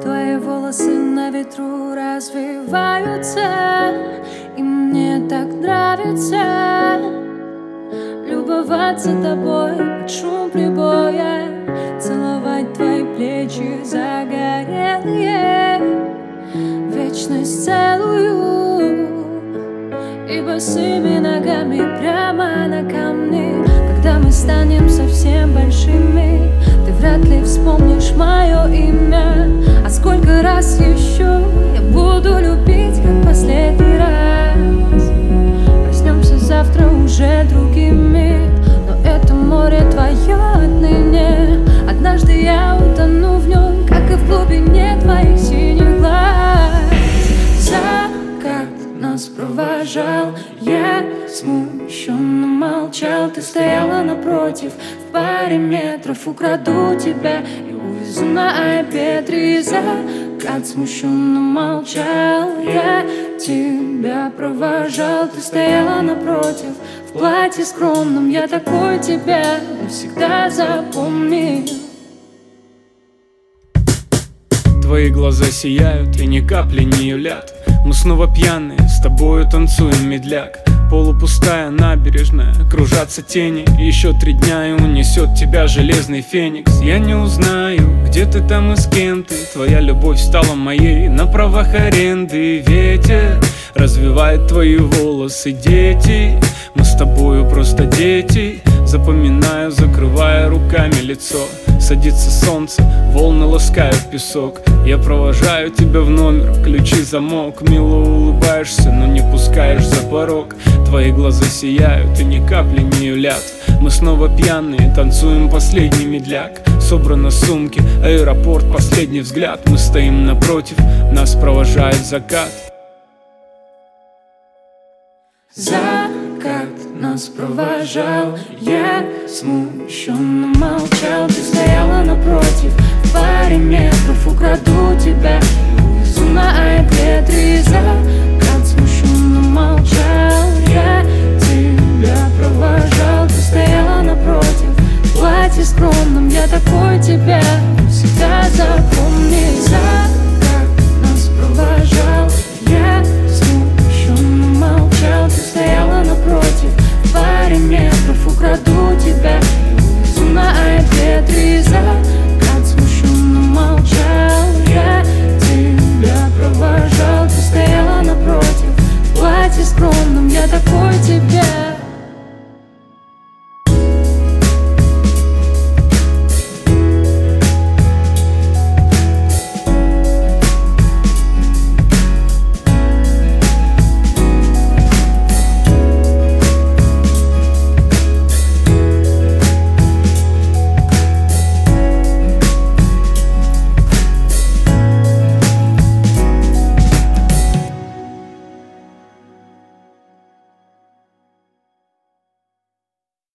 Твои волосы на ветру развиваются, и мне так нравится любоваться тобой под шум прибоя, целовать твои плечи загорелые, вечность целую, и босыми ногами прямо на камни. Когда мы станем совсем большими, ты вряд ли вспомнишь мое имя. А сколько раз еще я буду любить, как последний раз. Проснемся завтра уже другими, но это море твое отныне. Однажды я утону в нем, как и в глубине твоих синих глаз. Закат нас провожал, я смущенно молчал. Ты стояла напротив, в паре метров. Украду тебя и увезу на iPad. Закат смущенно молчал, я тебя провожал. Ты стояла напротив, в платье скромном. Я такой тебя навсегда запомнил. Твои глаза сияют и ни капли не юлят. Мы снова пьяные, с тобою танцуем медляк. Полупустая набережная, кружатся тени. Еще 3 дня и унесет тебя железный феникс. Я не узнаю, где ты там и с кем ты. Твоя любовь стала моей на правах аренды. Ветер развивает твои волосы, дети. Мы с тобою просто дети. Запоминаю, закрывая руками лицо. Садится солнце, волны ласкают песок. Я провожаю тебя в номер, ключи замок. Мило улыбаешься, но не пускаешь за порог. Твои глаза сияют и ни капли не юлят. Мы снова пьяные, танцуем последний медляк. Собраны сумки, аэропорт, последний взгляд. Мы стоим напротив, нас провожает закат. Закат нас провожал, я смущенно молчал. Ты стояла напротив, в паре